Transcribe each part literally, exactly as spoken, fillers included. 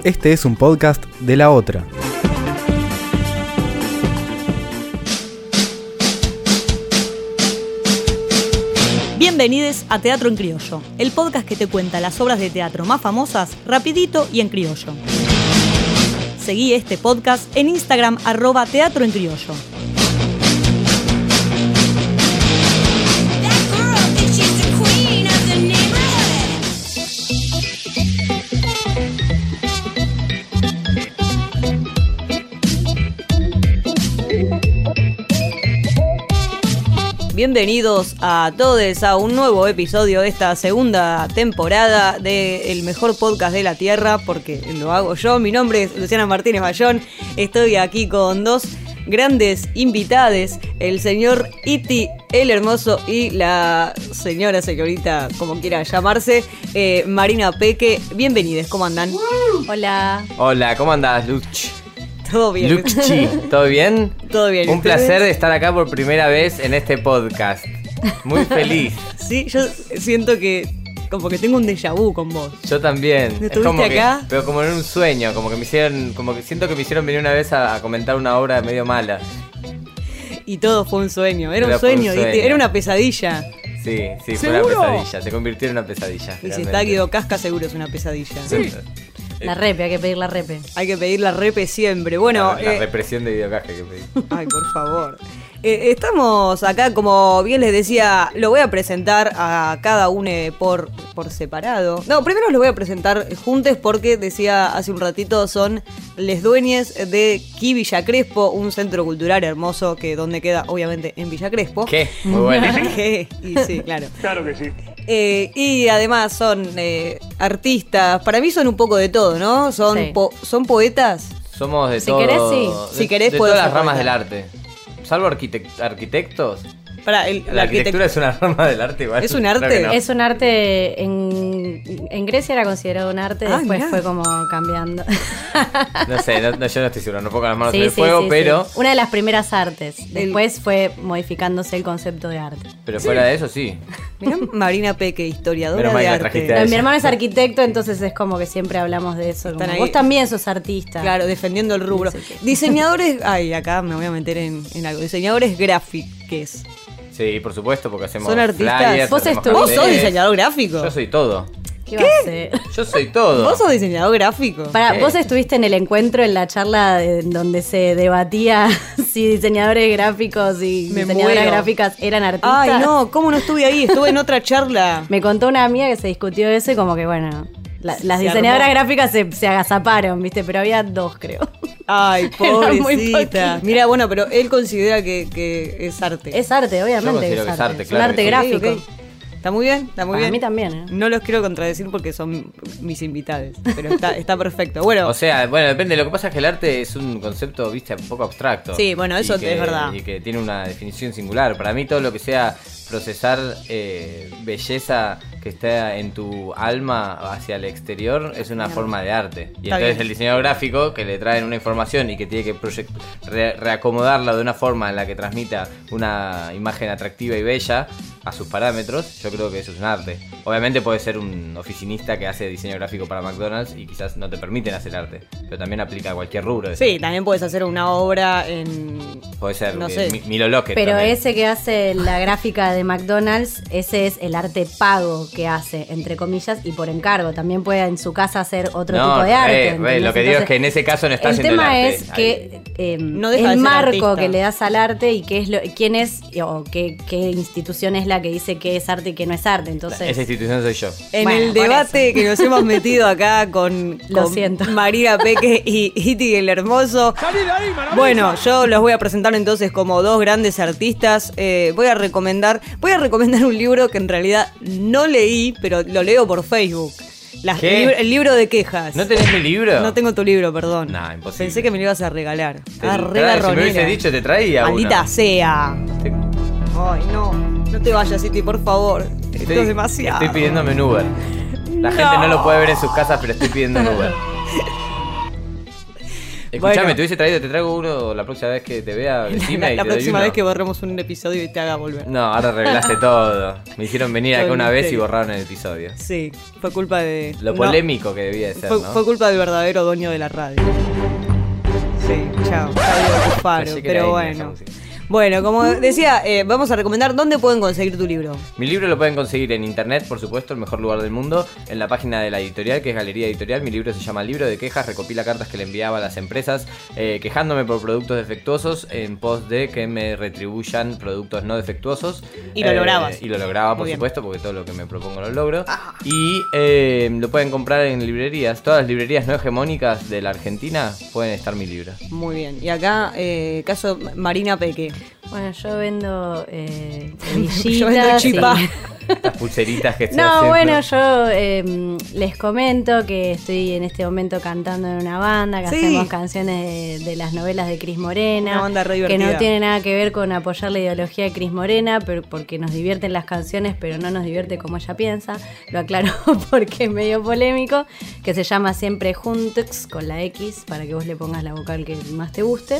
Este es un podcast de La Otra. Bienvenidos a Teatro en Criollo, el podcast que te cuenta las obras de teatro más famosas, rapidito y en criollo. Seguí este podcast en Instagram, arroba Teatro en Criollo. Bienvenidos a todos a un nuevo episodio de esta segunda temporada de El Mejor Podcast de la Tierra, porque lo hago yo. Mi nombre es Luciana Martínez Bayón. Estoy aquí con dos grandes invitades, el señor Iti el Hermoso y la señora, señorita, como quiera llamarse, eh, Marina Peque. Bienvenidos, ¿cómo andan? Hola. Hola, ¿cómo andás, Luch? Todo bien. Luchi, ¿todo bien? Todo bien. Un ¿Ustedes? placer de estar acá por primera vez en este podcast. Muy feliz. Sí, yo siento que como que tengo un déjà vu con vos. Yo también. ¿No Es como estuviste que- acá? pero como en un sueño, como que me hicieron, como que siento que me hicieron venir una vez a, a comentar una obra medio mala. Y todo fue un sueño. Era Pero un fue un sueño, sueño. Iti, era una pesadilla. Sí, sí, fue ¿Seguro? una pesadilla. Se convirtió en una pesadilla. Y si realmente. está Guido Casca, seguro es una pesadilla. Sí. La repe, hay que pedir la repe. Hay que pedir la repe siempre. Bueno, la, la eh, represión de videocaje que pedí. ay, por favor. Eh, estamos acá, como bien les decía, lo voy a presentar a cada uno por, por separado. No, primero los voy a presentar juntos porque, decía hace un ratito, son les dueñes de Qui Villa Crespo, un centro cultural hermoso que donde queda, obviamente, en Villa Crespo. ¿Qué? Muy bueno. ¿Qué? Y sí, claro. Claro que sí. Eh, y además son eh, artistas, para mí son un poco de todo, ¿no? Son, Sí. po- son poetas. Somos de Si todo. querés, sí. de- Si querés, de podés todas las ser ramas poeta. del arte. Salvo arquitect- arquitectos. Para, el, La arquitectura es una rama del arte igual. ¿Es un Creo arte? que no. Es un arte, en, en Grecia era considerado un arte, Ah, después mirá. fue como cambiando. No sé, no, no, yo no estoy seguro, no pongo las manos Sí, en el sí, fuego, sí, pero, sí. Una de las primeras artes. Después fue modificándose el concepto de arte. pero fuera de eso sí. Mirá, Marina Peque, historiadora Menos mal de que la arte. trajiste a No, ella. mi hermano es arquitecto, entonces es como que siempre hablamos de eso. como, Están ahí. vos también sos artista. Claro, defendiendo el rubro. Sí, sí, sí. Diseñadores, ay, acá me voy a meter en, en algo. Diseñadores gráficos. Sí, por supuesto, porque hacemos ¿Son artistas? flyers, Vos hacemos estuviste- ¿Vos sos carteles. diseñador gráfico? Yo soy todo. ¿Qué, va a ser? Yo soy todo. ¿Vos sos diseñador gráfico? Para, ¿Qué? vos estuviste en el encuentro, en la charla en donde se debatía si diseñadores gráficos y Me diseñadoras muero. gráficas eran artistas. Ay, no, ¿cómo no estuve ahí? Estuve en otra charla. Me contó una amiga que se discutió eso y como que, bueno, la- las Se diseñadoras armó. gráficas se, se agazaparon, ¿viste? Pero había dos, creo. Ay, Era muy pobrecita. poquito. Mira, bueno, pero él considera que, que es arte. Es arte, obviamente. Yo considero que es arte, Es claro un arte que sí. gráfico. Ok, ok. Está muy bien, está muy Para bien. mí también, ¿eh? No los quiero contradecir porque son mis invitados, pero está, está perfecto. Bueno, O sea, bueno, depende. Lo que pasa es que el arte es un concepto, viste, un poco abstracto. Sí, bueno, eso Y que- es verdad. Y que tiene una definición singular. Para mí todo lo que sea procesar eh, belleza que está en tu alma hacia el exterior es una forma de arte. Y Está entonces bien. el diseñador gráfico que le traen una información y que tiene que proyect- re- reacomodarla de una forma en la que transmita una imagen atractiva y bella a sus parámetros, yo creo que eso es un arte. Obviamente puede ser un oficinista que hace diseño gráfico para McDonald's y quizás no te permiten hacer arte, pero también aplica a cualquier rubro. sí, también puedes hacer una obra en... Puede ser no eh, sé. Mi- Milo Lockett Pero también. ese que hace la gráfica de McDonald's, ese es el arte pago que hace, entre comillas, y por encargo. También puede en su casa hacer otro No, tipo de arte. re, re, ¿entendés? lo que digo es Entonces, que en ese caso no está el haciendo el tema arte. es que eh, No deja de el ser marco artista. que le das al arte y qué es lo, quién es o qué, qué institución es la que dice qué es arte y qué no es arte. Entonces, Esa institución soy yo. En Bueno, el por debate que nos hemos metido acá con, Lo con siento. Marina Peque y Iti el Hermoso. Bueno, yo los voy a presentar entonces como dos grandes artistas. Eh, voy a recomendar, voy a recomendar un libro que en realidad no leí, pero lo leo por Facebook. Las- ¿Qué? el, libro, el libro de quejas. ¿No tenés mi libro? No tengo tu libro, perdón. Nah, imposible. Pensé que me lo ibas a regalar. Te- Ah, tra- re si me garronera. hubiese dicho, te traía Maldita uno. sea. Te- Ay, no. No te vayas, Iti, por favor. Esto es demasiado. Estoy pidiéndome un Uber. La gente no lo puede ver en sus casas, pero estoy pidiendo un Uber. Escuchame, Bueno. te hubiese traído, te traigo uno la próxima vez que te vea, decime La, y la te doy próxima uno. vez que borremos un episodio y te haga volver. No, ahora revelaste todo. Me hicieron venir Todo acá el una vez y misterio. borraron el episodio. Sí, fue culpa de... Lo no, polémico que debía de ser, fue, ¿no? fue culpa del verdadero dueño de la radio. Sí, chao. Fabio Cufaro, Pensé que era pero Enya esa bueno. música. Bueno, como decía, eh, vamos a recomendar dónde pueden conseguir tu libro. Mi libro lo pueden conseguir en internet, por supuesto, el mejor lugar del mundo, en la página de la editorial, que es Galería Editorial. Mi libro se llama Libro de Quejas, recopila cartas que le enviaba a las empresas eh, quejándome por productos defectuosos en pos de que me retribuyan productos no defectuosos. Y lo lograbas. Y lo lograba, Muy por bien. supuesto, porque todo lo que me propongo lo logro. Y eh, lo pueden comprar en librerías. Todas las librerías no hegemónicas de la Argentina pueden estar mi libro. Muy bien. Y acá, eh, caso Marina Peque. Bueno, yo vendo eh, Yo vendo hebillitas chipá. y- Estas pulseritas que estoy No, haciendo. bueno, yo eh, les comento que estoy en este momento cantando en una banda, que Sí. hacemos canciones de, de las novelas de Cris Morena, Una banda re que divertida. no tiene nada que ver con apoyar la ideología de Cris Morena, pero porque nos divierten las canciones, pero no nos divierte como ella piensa. Lo aclaro porque es medio polémico, que se llama Siempre Juntex con la X, para que vos le pongas la vocal que más te guste.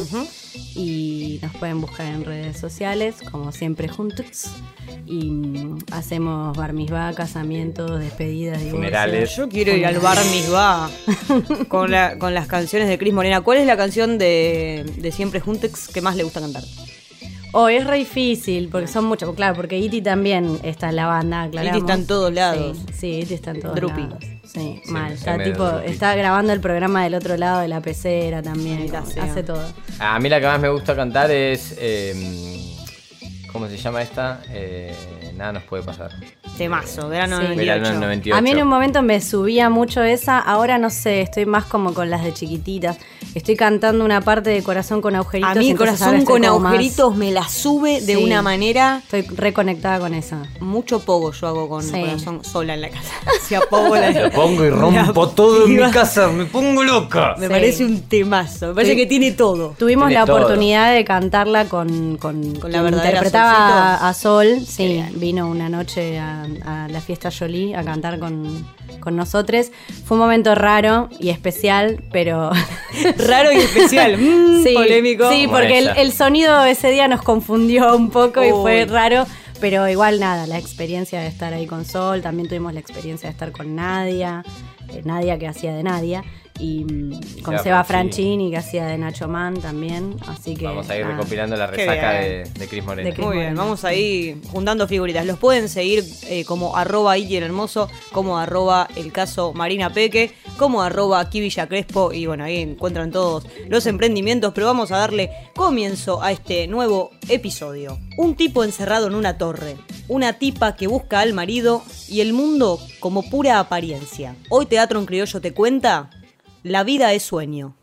Y nos pueden buscar en redes sociales como Siempre Juntex. Y mm, hacemos bar mitzvah, casamientos, despedidas, divorcios. Funerales. Yo quiero ir al bar Misbah con, la, con las canciones de Cris Morena. ¿Cuál es la canción de, de Siempre Juntex que más le gusta cantar? Oh, es re difícil, porque son muchas. Claro, porque Iti también está en la banda, aclaramos. Iti está en todos lados. Sí, sí, Iti está en todos Drupi. lados. Sí, Sí, mal. es Está, medio tipo, drupi. está grabando el programa del otro lado de la pecera también. Maldita como, sea. hace todo. A mí la que más me gusta cantar es. eh, ¿Cómo se llama esta? Eh, nada nos puede pasar. Temazo, verano Sí. noventa y Verano ocho. del noventa y ocho. A mí en un momento me subía mucho esa, ahora no sé, estoy más como con las de chiquititas. Estoy cantando una parte de Corazón con agujeritos. A mí entonces ahora Corazón estoy con como más- agujeritos me la sube de Sí. una manera... Estoy reconectada con esa. Mucho pogo yo hago con Sí. Corazón sola en la casa. Hacía pogo la Lo pongo y rompo todo en mi casa, me pongo loca. Me Sí. parece un temazo. Me parece Sí. que tiene todo. Tuvimos Tiene la todo. oportunidad de cantarla con, con, Con la quien verdadera interpretaba Solcito. a Sol. Qué Sí, bien. vino una noche a, a la fiesta Jolie a cantar con, con nosotros. Fue un momento raro y especial, pero Raro y especial. Mm, sí, polémico. sí, Como porque el, ella. el sonido ese día nos confundió un poco y fue Uy. raro. Pero igual nada, la experiencia de estar ahí con Sol, también tuvimos la experiencia de estar con Nadia, eh, Nadia que hacía de Nadia, y mm, con Seba Seba Franchini. Franchini que hacía de Nacho Man también, así que... Vamos a ir nada. recopilando la Qué resaca de, bien. de Cris Morena. De Cris Muy bien, Morena. vamos ahí juntando figuritas. Los pueden seguir eh, como arroba Iti el Hermoso, como arroba el caso Marina Peque, como arroba aquí Villa Crespo, y bueno, ahí encuentran todos los emprendimientos, pero vamos a darle comienzo a este nuevo episodio. Un tipo encerrado en una torre, una tipa que busca al marido y el mundo como pura apariencia. Hoy Teatro en Criollo te cuenta, la vida es sueño.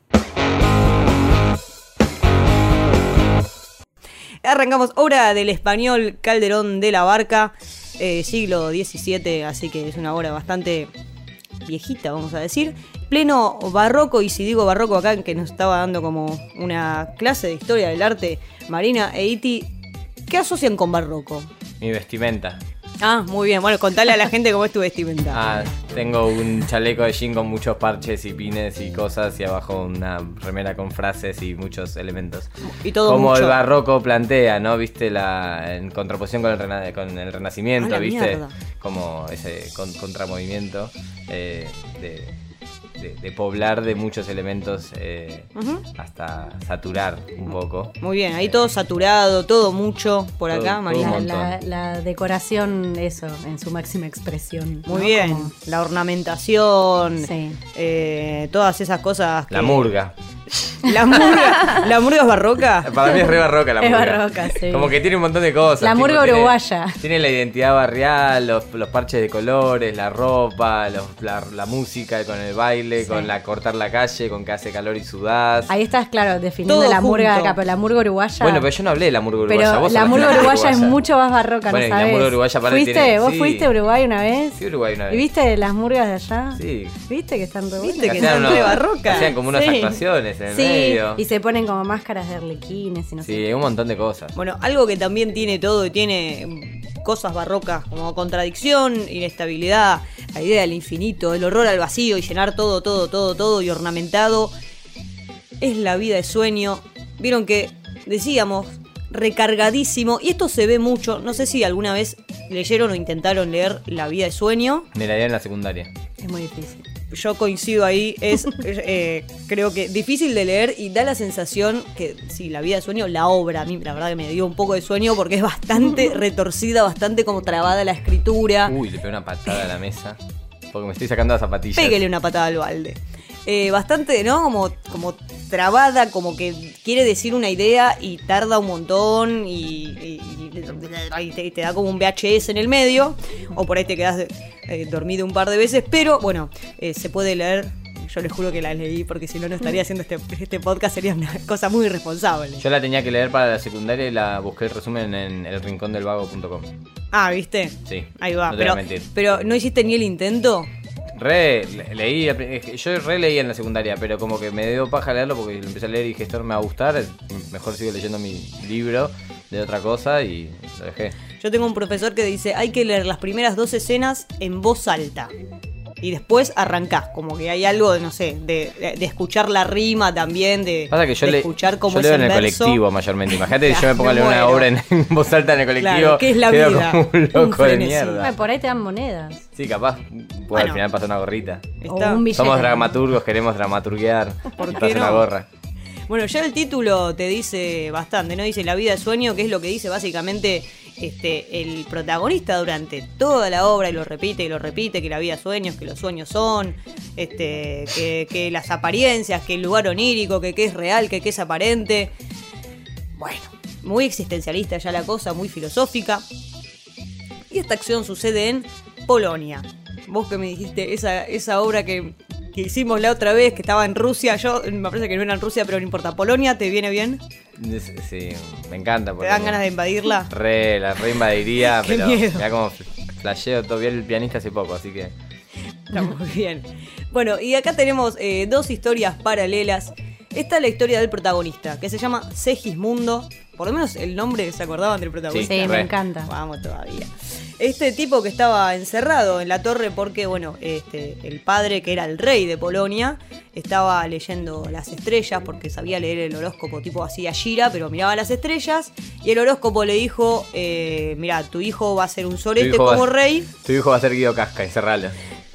Arrancamos obra del español Calderón de la Barca, eh, siglo diecisiete, así que es una obra bastante viejita, vamos a decir. Pleno barroco, y si digo barroco acá, que nos estaba dando como una clase de historia del arte, Marina e Iti, ¿qué asocian con barroco? Mi vestimenta. Ah, muy bien, bueno, contale a la gente cómo es tu vestimenta. Ah, tengo un chaleco de jean con muchos parches y pines y cosas y abajo una remera con frases y muchos elementos. Y todo Como mucho. el barroco plantea, ¿no? Viste la en contraposición con el, rena- con el renacimiento, Ah, la ¿viste? mierda. Como ese con- contramovimiento eh, de, de- de poblar de muchos elementos eh, Ujú. hasta saturar un poco. Muy bien, ahí todo saturado, todo mucho por Todo- acá, todo Marina. un La, montón. la- la decoración, eso, en su máxima expresión. Muy ¿no? bien, Como- la ornamentación, Sí. eh, todas esas cosas. La que- murga. La murga, la murga es barroca. Para mí es re barroca la Es murga. barroca, sí. Como que tiene un montón de cosas. La tipo, murga tiene- uruguaya. Tiene la identidad barrial, los, los parches de colores, la ropa, los- la, la música con el baile, Sí. con la cortar la calle, con que hace calor y sudás. Ahí estás, claro, definiendo Todo la murga junto. acá, pero la murga uruguaya... Bueno, pero yo no hablé de la murga uruguaya. Pero vos la hablaste de murga uruguaya es mucho más barroca, Bueno, y ¿no la sabes? murga uruguaya aparte ¿Fuiste? tiene- ¿Vos sí. fuiste a Uruguay una vez? Fui a Uruguay una vez. ¿Y viste las murgas de allá? Sí. ¿Viste que están re ¿Viste buenas? que Hacían están unos- re barrocas? Hacían como unas Sí. actuaciones en el Sí, medio. y se ponen como máscaras de arlequines y no sé. Sí, un montón de cosas. Bueno, algo que también tiene todo y tiene mm, cosas barrocas como contradicción, inestabilidad, la idea del infinito, el horror al vacío y llenar todo, todo, todo, todo y ornamentado. es La vida de sueño. Vieron que decíamos recargadísimo, y esto se ve mucho, no sé si alguna vez leyeron o intentaron leer La vida de sueño. Me la leí en la secundaria. Es muy difícil. Yo coincido ahí, es eh, creo que difícil de leer y da la sensación que sí, La vida de sueño, la obra, a mí la verdad que me dio un poco de sueño porque es bastante retorcida, bastante como trabada la escritura. Uy, le pego una patada a la mesa porque me estoy sacando las zapatillas. Péguele una patada al balde. Eh, bastante, ¿no? Como, como trabada, como que quiere decir una idea y tarda un montón y, y, y, y, te, y te da como un V H S en el medio, o por ahí te quedas eh, dormido un par de veces, pero bueno, eh, se puede leer. Yo les juro que la leí porque si no, no estaría haciendo este, este podcast, sería una cosa muy irresponsable. Yo la tenía que leer para la secundaria y la busqué el resumen en el rincón del vago punto com. Ah, ¿viste? Sí. Ahí va. No te voy a pero, mentir. pero no hiciste ni el intento. Re, le- leí, yo re leí en la secundaria, pero como que me dio paja leerlo porque lo empecé a leer y dije, esto no me va a gustar, mejor sigo leyendo mi libro de otra cosa y lo dejé. Yo tengo un profesor que dice, hay que leer las primeras dos escenas en voz alta. Y después arrancás, como que hay algo de, no sé, de, de, de escuchar la rima también, de, Pasa que yo, de le, escuchar cómo yo es leo el en el verso. colectivo mayormente. Imagínate que yo me pongo a Me leer una muero. obra en, en voz alta en el colectivo. Claro, ¿qué es la quedo vida? como un Un loco de frenesí. mierda. Bueno, por ahí te dan monedas. Sí, capaz puede Bueno. al final pasar una gorrita. Está- O un billete. Somos dramaturgos, queremos dramaturguear. ¿Por y qué pasa no? una gorra. Bueno, ya el título te dice bastante, ¿no? Dice La vida de sueño, que es lo que dice básicamente este, el protagonista durante toda la obra, y lo repite y lo repite, que la vida es sueños, que los sueños son, este, que, que las apariencias, que el lugar onírico, que qué es real, que qué es aparente. Bueno, muy existencialista ya la cosa, muy filosófica. Y esta acción sucede en Polonia. Vos que me dijiste, esa, esa obra que, que hicimos la otra vez, que estaba en Rusia, yo me parece que no era en Rusia, pero no importa. ¿Polonia te viene bien? Sí, me encanta. ¿Te dan ganas de invadirla? Re, la re invadiría, Qué pero miedo. mirá como flasheo todo bien el pianista hace poco, así que... Está muy bien. Bueno, y acá tenemos eh, dos historias paralelas. Esta es la historia del protagonista, que se llama Segismundo. Por lo menos el nombre, ¿se acordaban del protagonista? Sí, re. me encanta. Vamos todavía. Este tipo que estaba encerrado en la torre porque, bueno, este, el padre, que era el rey de Polonia, estaba leyendo las estrellas porque sabía leer el horóscopo tipo así a Gira, pero miraba las estrellas y el horóscopo le dijo, eh, mira, tu hijo va a ser un sorete hijo va- como rey. Tu hijo va a ser Guido Casca, encerralo.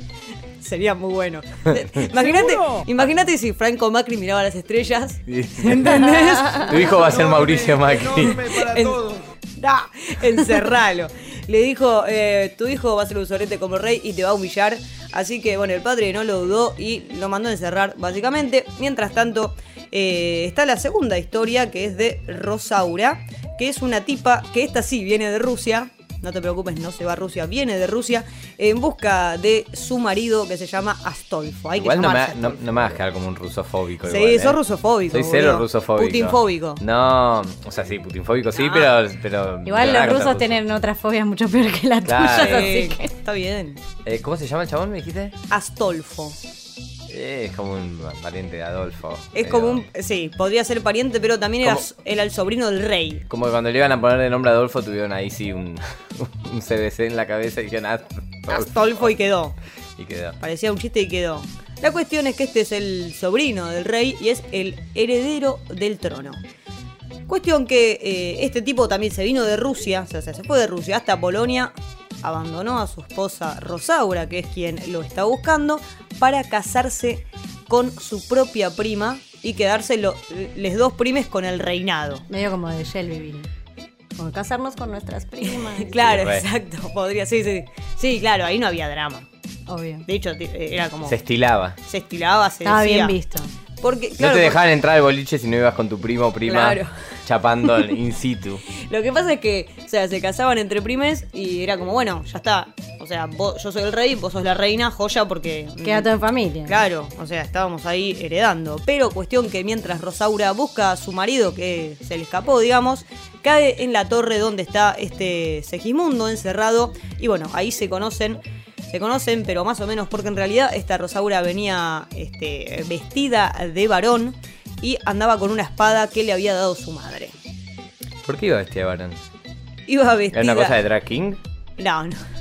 Sería muy bueno. Imagínate, imagínate si Franco Macri miraba las estrellas. ¿Entendés? Tu hijo va a ser Mauricio Macri. En- Da, encerralo. Le dijo, eh, tu hijo va a ser un sorete como rey y te va a humillar. Así que, bueno, el padre no lo dudó y lo mandó a encerrar, básicamente. Mientras tanto, eh, está la segunda historia, que es de Rosaura, que es una tipa que esta sí viene de Rusia. No te preocupes, no se va a Rusia, viene de Rusia en busca de su marido que se llama Astolfo. Hay que Igual no me, llamarse no, Astolfo. no me vas a quedar como un rusofóbico. Sí, igual, ¿eh? sos rusofóbico. Soy cero boludo. rusofóbico. Putinfóbico. No, o sea, sí, putinfóbico sí, Ah. pero, pero... Igual pero nada los contra rusos Rusia. tienen otras fobias mucho peor que las Claro. tuyas, Sí, así que... está bien. Eh, ¿Cómo se llama el chabón, me dijiste? Astolfo. Eh, es como un pariente de Adolfo. Es medio- como un... Sí, podría ser pariente, pero también era, ¿Cómo? era el sobrino del rey. Como que cuando le iban a poner el nombre a Adolfo tuvieron ahí sí un, un C B C en la cabeza y dijeron Adolfo. Astolfo y quedó. Y quedó. Parecía un chiste y quedó. La cuestión es que este es el sobrino del rey y es el heredero del trono. Cuestión que eh, este tipo también se vino de Rusia, o sea, se fue de Rusia hasta Polonia, abandonó a su esposa Rosaura, que es quien lo está buscando, para casarse con su propia prima y quedarse lo- les dos primes con el reinado. Medio como de Shelbyville. Como casarnos con nuestras primas. Claro, re. exacto, podría, sí, sí. Sí, claro, ahí no había drama. Obvio. De hecho, ti- era como... Se estilaba. Se estilaba, se Estaba decía. bien visto. Porque, No claro, te porque- dejaban entrar al boliche si no ibas con tu primo o prima Claro. chapando in situ. Lo que pasa es que, o sea, se casaban entre primes y era como, bueno, ya está. O sea, vos- yo soy el rey, vos sos la reina, joya, porque... Queda todo en familia. Claro, o sea, estábamos ahí heredando. Pero cuestión que mientras Rosaura busca a su marido, que se le escapó, digamos, cae en la torre donde está este Segismundo encerrado. Y bueno, ahí se conocen, se conocen, pero más o menos porque en realidad esta Rosaura venía este, vestida de varón y andaba con una espada que le había dado su madre. ¿Por qué iba vestida de varón? Iba vestida... ¿Era una cosa de drag king? No, no.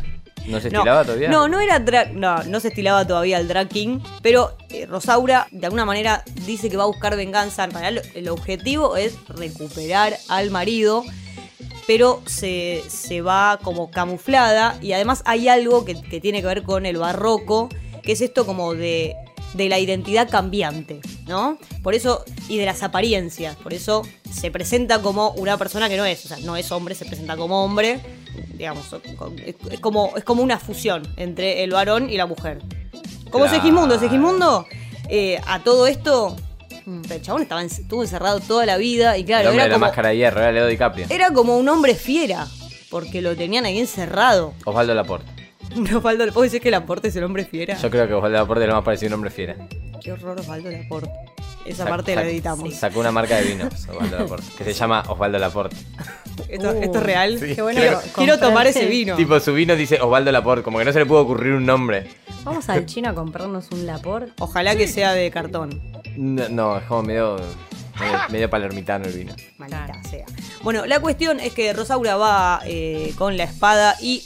¿No se estilaba todavía? No, no era drag, no, no se estilaba todavía el drag king, pero eh, Rosaura de alguna manera dice que va a buscar venganza. En realidad el objetivo es recuperar al marido, pero se, se va como camuflada, y además hay algo que, que tiene que ver con el barroco, que es esto como de, de la identidad cambiante, ¿no? Por eso, y de las apariencias, por eso se presenta como una persona que no es, o sea, no es hombre, se presenta como hombre, digamos, es como, es como una fusión entre el varón y la mujer. Como Claro. Segismundo, Segismundo, eh, a todo esto, el chabón estaba en- estuvo encerrado toda la vida, y claro, El hombre era de la como, máscara de hierro, era Leo DiCaprio. era como un hombre fiera, porque lo tenían ahí encerrado. Osvaldo Laporte. Osvaldo, ¿puedo decir que Laporte es el hombre fiera? Yo creo que Osvaldo Laporte es lo más parecido a un hombre fiera. Qué horror Osvaldo Laporte. Esa Sac- parte la sac- editamos. Sacó una marca de vinos, Osvaldo Laporte, que se llama Osvaldo Laporte. Esto, Uh, esto es real. sí. Qué bueno Quiero, que quiero tomar comprarse- ese vino. Tipo, su vino dice Osvaldo Laporte, como que no se le pudo ocurrir un nombre. Vamos al chino a comprarnos un Laporte. Ojalá que sea de cartón. No, no, es como medio, medio, medio palermitano el vino. Maldita Claro. sea. Bueno, la cuestión es que Rosaura va eh, con la espada y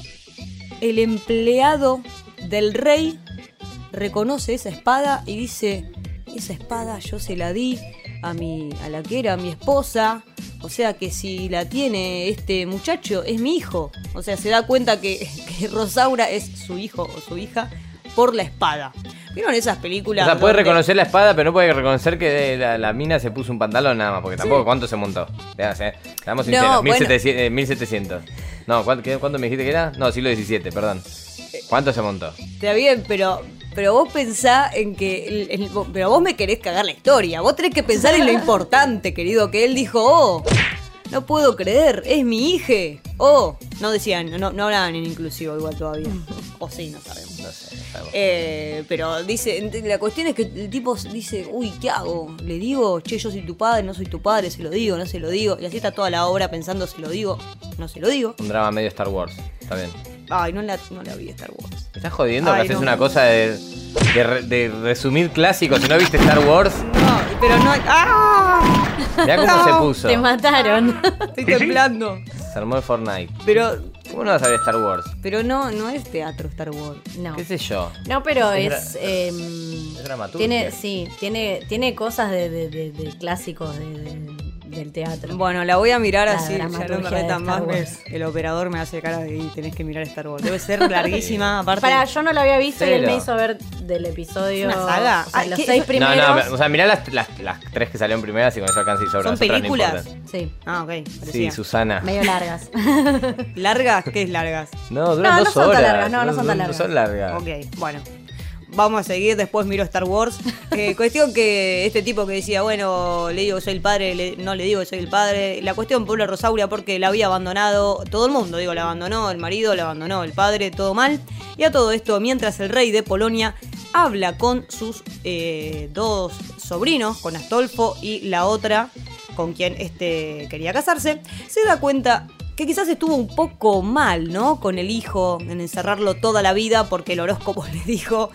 el empleado del rey reconoce esa espada y dice: esa espada yo se la di a mi, a la que era mi esposa. O sea que si la tiene este muchacho es mi hijo. O sea, se da cuenta que, que Rosaura es su hijo o su hija por la espada. ¿Vieron esas O películas? sea, puede donde- reconocer la espada, pero no puede reconocer que la, la mina se puso un pantalón nada más, porque tampoco, ¿cuánto se montó? Veamos, eh. Seamos sinceros, No, mil bueno. setecientos, eh, mil setecientos. No, ¿cuánto, qué- ¿cuánto me dijiste que era? No, siglo diecisiete, perdón. ¿Cuánto se montó? Está bien, pero, pero vos pensá en que... el- el- pero vos me querés cagar la historia. Vos tenés que pensar en lo importante, querido, que él dijo: oh, no puedo creer, es mi hija. Oh, no decían, no, no hablaban en inclusivo igual todavía. O sí, no sabemos. No sé, no sabemos. Eh, pero dice, la cuestión es que el tipo dice: uy, ¿qué hago? ¿Le digo, che, yo soy tu padre, no soy tu padre? ¿Se lo digo, no se lo digo? Y así está toda la obra pensando: ¿se lo digo, no se lo digo? Un drama medio Star Wars, está bien. Ay, no la, no la vi Star Wars. ¿Me estás jodiendo Ay, que haces no. una cosa de, de, re- de resumir clásicos? Si no viste Star Wars, No, pero no... ¡Ah! mirá cómo No, se puso. Te mataron. Estoy temblando. Se armó el Fortnite. Pero, ¿Cómo no vas a ver Star Wars? pero no, no es teatro Star Wars. No. ¿Qué sé yo? No, pero Es es. dra- em, es dramaturgia. tiene, sí, tiene, tiene cosas de, de- de- de clásicos de- de- del teatro. Bueno, la voy a mirar La así, ya no dramaturgia me de retan Star más. me- Wars. el operador me hace cara de: y tenés que mirar Star Wars. Debe ser larguísima, aparte. Para, yo no lo había visto y él Cero. me hizo ver del episodio. ¿Es una saga? O sea, Ah, los ¿qué? seis No, primeros. No, no, o sea, mirá las, las, las tres que salieron primeras y con eso alcanza y sobra. ¿Son Las otras no películas? importan. Sí, Ah, ok. Sí, parecía. Susana. medio largas. ¿Largas? ¿Qué es largas? No, duran No, no dos son tan horas. largas, no, no son tan largas. son largas. Ok, bueno. Vamos a seguir, después miro Star Wars. Eh, cuestión que este tipo que decía: bueno, le digo que soy el padre, le- no le digo que soy el padre. La cuestión por la Rosaura porque la había abandonado todo el mundo. Digo, la abandonó el marido, la abandonó el padre, todo mal. Y a todo esto, mientras el rey de Polonia habla con sus eh, dos sobrinos, con Astolfo y la otra con quien este quería casarse, se da cuenta que quizás estuvo un poco mal, ¿no? Con el hijo, en encerrarlo toda la vida porque el horóscopo le dijo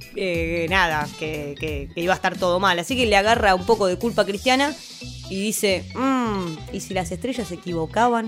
eh, nada, que, que- que iba a estar todo mal. Así que le agarra un poco de culpa cristiana y dice: mmm, ¿y si las estrellas se equivocaban?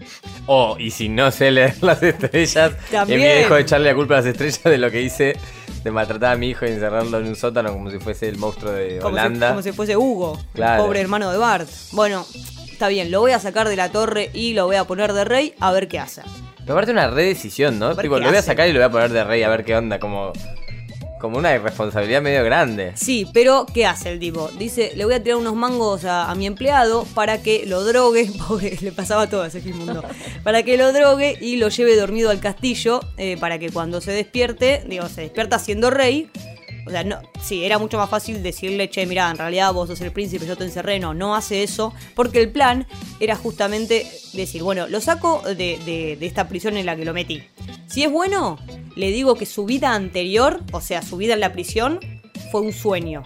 Oh, y si no sé leer las estrellas, También. y me dejo de echarle la culpa a las estrellas de lo que hice, de maltratar a mi hijo y encerrarlo en un sótano como si fuese el monstruo de Como si, Holanda. como si fuese Hugo, Claro. el pobre hermano de Bart. Bueno, está bien, lo voy a sacar de la torre y lo voy a poner de rey a ver qué hace. Pero aparte una re decisión, ¿no? ver Tipo, qué lo voy a hace. sacar y lo voy a poner de rey a ver qué onda, como, como una irresponsabilidad medio grande. Sí, pero ¿qué hace el tipo? Dice: le voy a tirar unos mangos a, a mi empleado para que lo drogue. Pobre, le pasaba todo a ese mundo. Para que lo drogue y lo lleve dormido al castillo, eh, para que cuando se despierte, digo, se despierta siendo rey. O sea, no, sí, era mucho más fácil decirle: che, mirá, en realidad vos sos el príncipe, yo te encerré. No, no hace eso, porque el plan era justamente decir: bueno, lo saco de, de- de esta prisión en la que lo metí. Si es bueno, le digo que su vida anterior, o sea, su vida en la prisión, fue un sueño.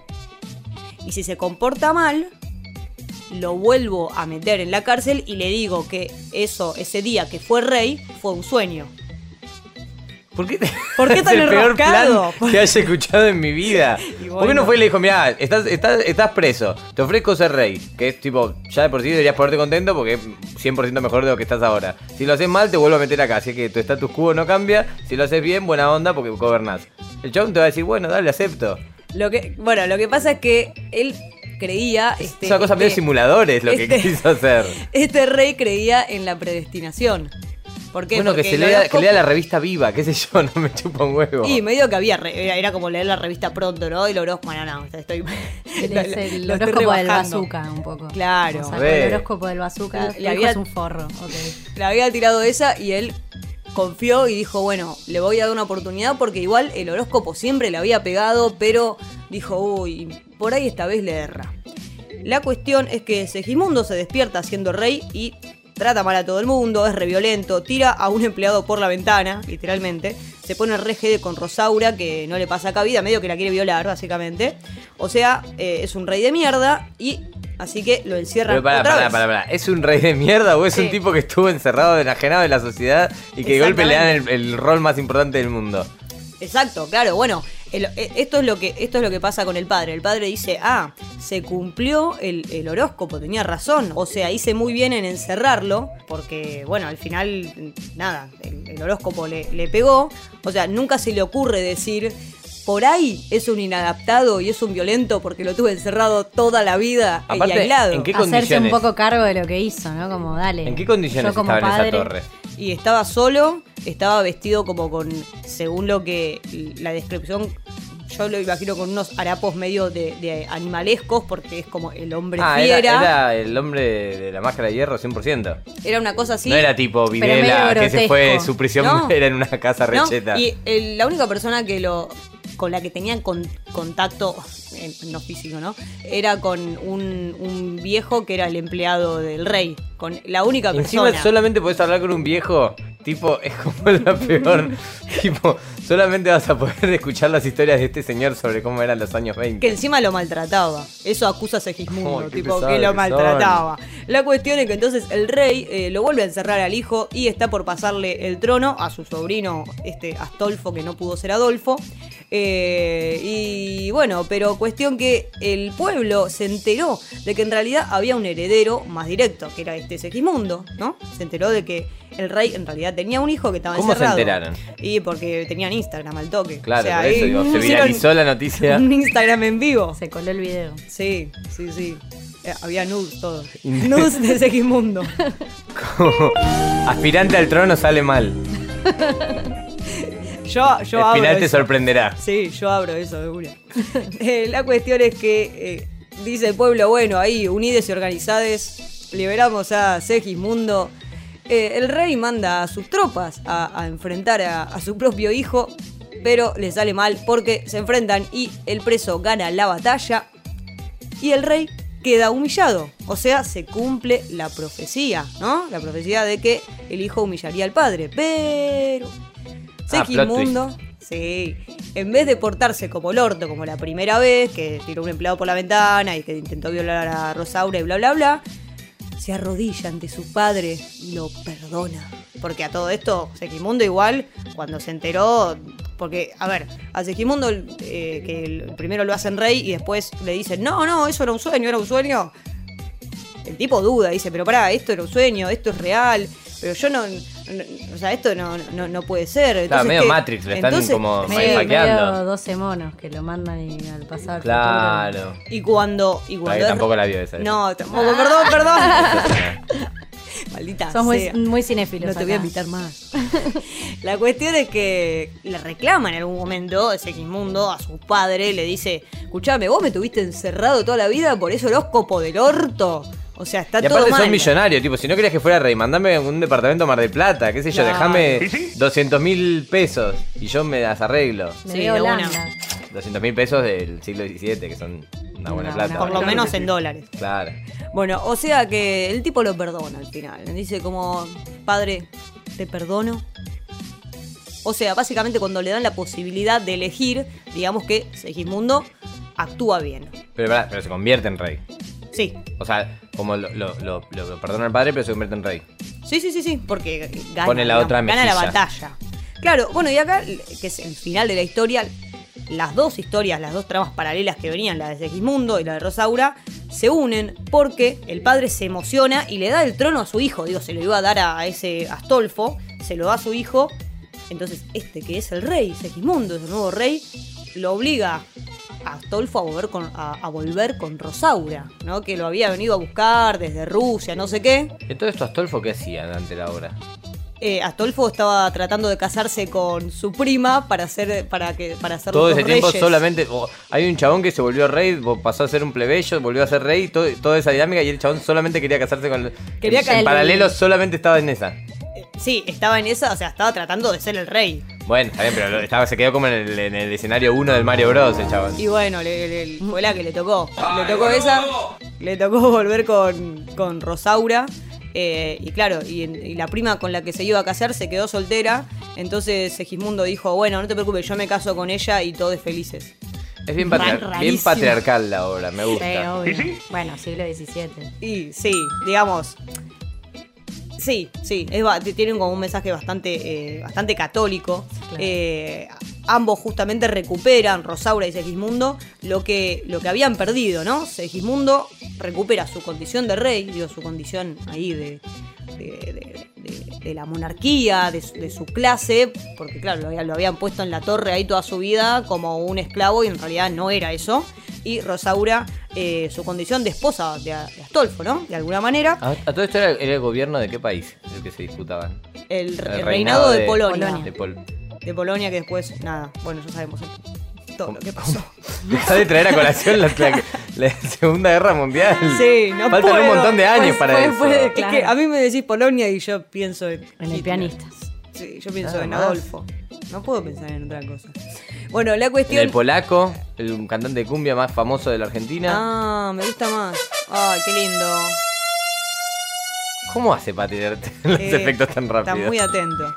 Y si se comporta mal, lo vuelvo a meter en la cárcel y le digo que eso, ese día que fue rey, fue un sueño. ¿Por qué, te... ¿Por qué tan es el peor enroscado? plan que haya escuchado en mi vida? Bueno. ¿Por qué no fue y le dijo, mirá, estás, estás, estás preso, te ofrezco ser rey? Que es tipo, ya de por sí deberías ponerte contento porque es cien por ciento mejor de lo que estás ahora. Si lo haces mal, te vuelvo a meter acá, así que tu status quo no cambia. Si lo haces bien, buena onda porque gobernás. El chabón te va a decir, bueno, dale, acepto. Lo que, bueno, lo que pasa es que él creía... Este, es una cosa este, medio simuladores lo este, que quiso hacer. Este rey creía en la predestinación. ¿Por qué? Bueno, Porque que se el lea, horóscopo... que lea la revista Viva, qué sé yo, no me chupa un huevo. Y medio que había, re- era, era como leer la revista Pronto, ¿no? Y el horóscopo, no, no, estoy... Él lo- es el lo estoy horóscopo del rebajando. bazooka, un poco. Claro. O sea, Re. el horóscopo del bazooka. Le Le había- es un forro. Ok. Le había tirado esa y él confió y dijo, bueno, le voy a dar una oportunidad porque igual el horóscopo siempre le había pegado, pero dijo, uy, por ahí esta vez le erra. La cuestión es que Segismundo se despierta siendo rey y trata mal a todo el mundo, es re violento, tira a un empleado por la ventana, literalmente, se pone re jede con Rosaura, que no le pasa cabida, medio que la quiere violar, básicamente. O sea, eh, es un rey de mierda y así que lo encierran Pero pará, otra pará, vez. pará, pará. ¿Es un rey de mierda o es Sí. un tipo que estuvo encerrado, enajenado de la sociedad y que de golpe le dan el, el rol más importante del mundo? Exacto, claro, bueno, el- e- esto, es lo que, esto es lo que pasa con el padre. El padre dice, ah, se cumplió el, el horóscopo, tenía razón. O sea, hice muy bien en encerrarlo, porque, bueno, al final, nada, el, el horóscopo le, le pegó. O sea, nunca se le ocurre decir, por ahí es un inadaptado y es un violento porque lo tuve encerrado toda la vida y Aparte, aislado. ¿en qué Hacerse un condiciones? poco cargo de lo que hizo, ¿no? Como, dale. ¿En qué condiciones yo como estaba en padre, esa torre? Y estaba solo, estaba vestido como con, según lo que la descripción, yo lo imagino con unos harapos medio de, de animalescos, porque es como el hombre Ah, fiera. era, Era, era el hombre de la máscara de hierro cien por ciento. una cosa así. No era tipo medio Videla, que se fue, grotesco. su prisión No. era en una casa ¿no? recheta. Y el- la única persona que lo con la que tenían con- contacto, eh, no físico, ¿no? Era con un, un viejo que era el empleado del rey. Con la única Encima persona. solamente podés hablar con un viejo, tipo, es como la peor. Tipo, solamente vas a poder escuchar las historias de este señor sobre cómo eran los años veinte. Que encima lo maltrataba. Eso acusa a Segismundo, Ay, qué tipo pesado que lo que maltrataba. La cuestión es que entonces el rey eh, lo vuelve a encerrar al hijo y está por pasarle el trono a su sobrino, este Astolfo, que no pudo ser Adolfo. Eh, y bueno, pero cuestión que el pueblo se enteró de que en realidad había un heredero más directo, que era este Segismundo, ¿no? Se enteró de que el rey en realidad tenía un hijo que estaba ¿Cómo se encerrado. enteraron? Y porque tenían Instagram al toque. Claro, O sea, por eso ahí digo, se hicieron viralizó la noticia. un Instagram en vivo. Se coló el video. Sí, sí, sí. Eh, había nudes, todo. Nudes de Segismundo. Como aspirante al trono sale mal. Yo, yo El abro final te eso. sorprenderá. Sí, yo abro eso de una. Eh, la cuestión es que eh, dice el pueblo, bueno, ahí, unides y organizades, liberamos a Segismundo. Eh, el rey manda a sus tropas a, a enfrentar a, a su propio hijo, pero le sale mal porque se enfrentan y el preso gana la batalla y el rey queda humillado. O sea, se cumple la profecía, ¿no? La profecía de que el hijo humillaría al padre. Pero Ah, Segismundo, sí, en vez de portarse como el orto, como la primera vez, que tiró un empleado por la ventana y que intentó violar a Rosaura y bla, bla, bla, se arrodilla ante su padre y lo perdona. Porque a todo esto, Segismundo igual, cuando se enteró, porque, a ver, a Segismundo, eh, que el- primero lo hacen rey y después le dicen, no, no, eso era un sueño, era un sueño. El tipo duda, dice, pero pará, esto era un sueño, esto es real, pero yo no, no- o sea, esto no, no, no puede ser. Claro, Entonces, medio ¿qué? Matrix, le están Entonces, como sí, Medio, hackeando. medio doce monos que lo mandan y al pasado al Claro. Y cuando... Y Ay, cuando es- tampoco la vio esa. No, tampoco, perdón, perdón. Maldita futuro. Sos muy, sea. muy cinéfilos. No te voy a acá. invitar más. La cuestión es que le reclama en algún momento Segismundo a su padre, le dice, escuchame, vos me tuviste encerrado toda la vida por eso horóscopo del orto. O sea, está Y todo aparte mal. sos millonario, tipo, si no querías que fuera rey, mandame a un departamento Mar del Plata, qué sé yo, Claro. dejame doscientos mil pesos y yo me las arreglo. Me Sí, veo de una. Holanda. doscientos mil pesos del siglo diecisiete, que son una buena Una plata. buena Por lo Claro menos que sí. en dólares. Claro. Bueno, o sea que el tipo lo perdona al final. Dice como, padre, te perdono. O sea, básicamente cuando le dan la posibilidad de elegir, digamos que Segismundo actúa bien. Pero, pará, pero se convierte en rey. Sí, O sea, como lo, lo, lo, lo perdona al padre, pero se convierte en rey. sí, sí, sí, sí, porque gana, Pone la digamos, otra gana la mejilla. batalla. Claro, bueno, y acá, que es el final de la historia, las dos historias, las dos tramas paralelas que venían, la de Segismundo y la de Rosaura, se unen porque el padre se emociona y le da el trono a su hijo. Digo, se lo iba a dar a ese Astolfo, se lo da a su hijo. Entonces este que es el rey, Segismundo, es el nuevo rey, lo obliga a Astolfo a volver con, a, a volver con Rosaura, ¿no? Que lo había venido a buscar desde Rusia, no sé qué. ¿Y todo esto Astolfo qué hacía durante la obra? Eh, Astolfo estaba tratando de casarse con su prima para hacer para que para hacer todo los ese reyes. tiempo solamente oh, hay un chabón que se volvió rey, pasó a ser un plebeyo, volvió a ser rey, todo, toda esa dinámica, y el chabón solamente quería casarse con Quería en, que en paralelo solamente estaba en esa. Eh, sí, estaba en esa, o sea, estaba tratando de ser el rey. Bueno, está bien, pero estaba, se quedó como en el, en el escenario uno del Mario Bros, el chabón. Y bueno, le, le, fue la que le tocó. Le tocó esa, le tocó volver con, con Rosaura. Eh, y claro, y, y la prima con la que se iba a casar se quedó soltera. Entonces Segismundo dijo, bueno, no te preocupes, yo me caso con ella y todos felices. Es bien, patriar- bien patriarcal la obra, me gusta. Sí, obvio. Bueno, siglo diecisiete. Y sí, digamos... Sí, sí, es, tienen como un mensaje bastante, eh, bastante católico. Claro. Eh, ambos justamente recuperan, Rosaura y Segismundo, lo que, lo que habían perdido, ¿no? Segismundo recupera su condición de rey, digo, su condición ahí de, de, de, de, de la monarquía, de, de su clase, porque claro, lo, lo habían puesto en la torre ahí toda su vida como un esclavo y en realidad no era eso. Y Rosaura, eh, su condición de esposa de, de Astolfo, ¿no? De alguna manera. ¿A, a todo esto era, era el gobierno de qué país el que se disputaban? El, el, el reinado, reinado de, de Polonia. Polonia. De, Pol- de Polonia, que después, nada, bueno, ya sabemos todo ¿Cómo, lo que pasó. Deja de traer a colación la, la, la Segunda Guerra Mundial. Sí, no Faltan puedo. un montón de años Pues, para fue, eso. fue, Es que a mí me decís Polonia y yo pienso en... En el Hitler. pianista. Sí, yo pienso Nada en más. Adolfo. No puedo pensar en otra cosa. Bueno, la En cuestión... el polaco, el cantante de cumbia más famoso de la Argentina. Ah, me gusta más. Ay, qué lindo. ¿Cómo hace para tirar los Eh, efectos tan rápido? Está muy atento.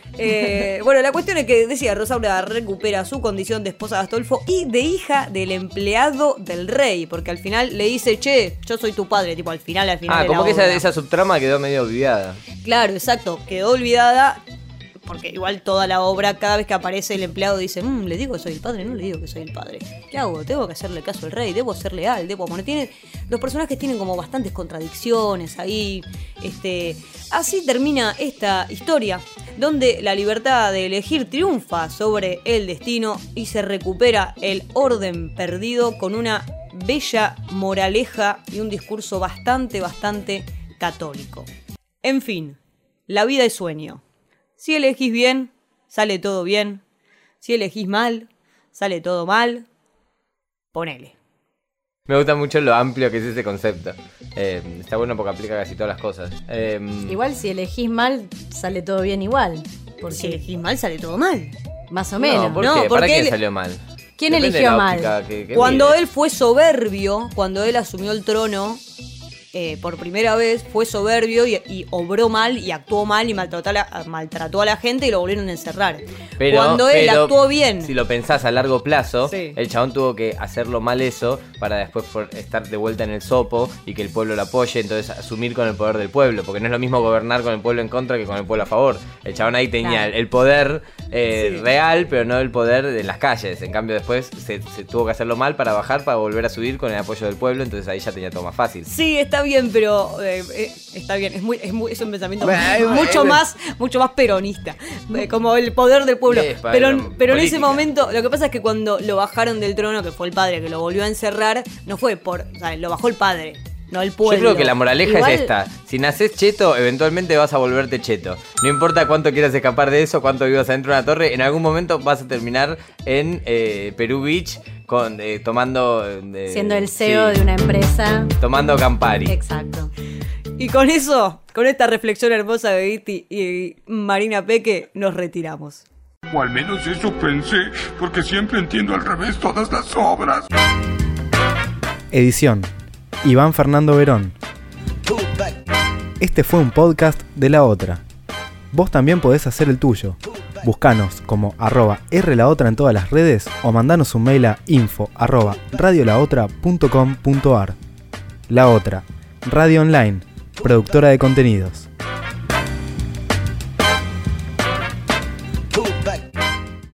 Eh, bueno, la cuestión es que decía, Rosaura recupera su condición de esposa de Astolfo y de hija del empleado del rey, porque al final le dice, che, yo soy tu padre, tipo al final, al final Ah, de como la que esa, obra. esa subtrama quedó medio olvidada. Claro, exacto, quedó olvidada, porque igual toda la obra, cada vez que aparece el empleado dice, mmm, le digo que soy el padre, no le digo que soy el padre. ¿Qué hago? Tengo que hacerle caso al rey, debo ser leal, debo... Bueno, tiene, los personajes tienen como bastantes contradicciones ahí. Este, así termina esta historia, donde la libertad de elegir triunfa sobre el destino y se recupera el orden perdido con una bella moraleja y un discurso bastante, bastante católico. En fin, la vida es sueño. Si elegís bien, sale todo bien. Si elegís mal, sale todo mal. Ponele. Me gusta mucho lo amplio que es ese concepto. Eh, está bueno porque aplica casi todas las cosas. Eh, Igual si elegís mal, sale todo bien igual. Porque Si elegís mal, sale todo mal. más o menos. No, ¿por No, qué? ¿Para porque quién él- salió mal? ¿Quién Depende de eligió la mal? óptica que- que Cuando mires. él fue soberbio, cuando él asumió el trono, eh, por primera vez fue soberbio y, y obró mal y actuó mal y maltrató a, la, maltrató a la gente y lo volvieron a encerrar. Pero- cuando él pero actuó bien... Si lo pensás a largo plazo, Sí. el chabón tuvo que hacerlo mal eso para después por estar de vuelta en el sopo y que el pueblo lo apoye, entonces asumir con el poder del pueblo, porque no es lo mismo gobernar con el pueblo en contra que con el pueblo a favor. El chabón ahí tenía Claro. el poder eh, Sí. real, pero no el poder de las calles. En cambio después se, se tuvo que hacerlo mal para bajar, para volver a subir con el apoyo del pueblo, entonces ahí ya tenía todo más fácil. Sí, está bien, pero eh, eh, está bien, es muy, es muy, es un pensamiento Bueno, mucho bueno. más, mucho más peronista, eh, como el poder del pueblo. Sí, pero bueno, pero en ese política. momento, lo que pasa es que cuando lo bajaron del trono, que fue el padre que lo volvió a encerrar, no fue por, o sea, lo bajó el padre, no el pueblo. Yo creo que la moraleja Igual- es esta. Si nacés cheto, eventualmente vas a volverte cheto. No importa cuánto quieras escapar de eso, cuánto vivas adentro de una torre, en algún momento vas a terminar en eh, Perú Beach con, eh, tomando... eh, Siendo el C E O sí, de una empresa. tomando Campari. Exacto. Y con eso, con esta reflexión hermosa de Iti y Marina Peque, nos retiramos. O al menos eso pensé, porque siempre entiendo al revés todas las obras. Edición: Iván Fernando Verón. Este fue un podcast de La Otra. Vos también podés hacer el tuyo. Buscanos como arroba rlaotra en todas las redes o mandanos un mail a info arroba radiolaotra punto com punto ar. La Otra, radio online, productora de contenidos.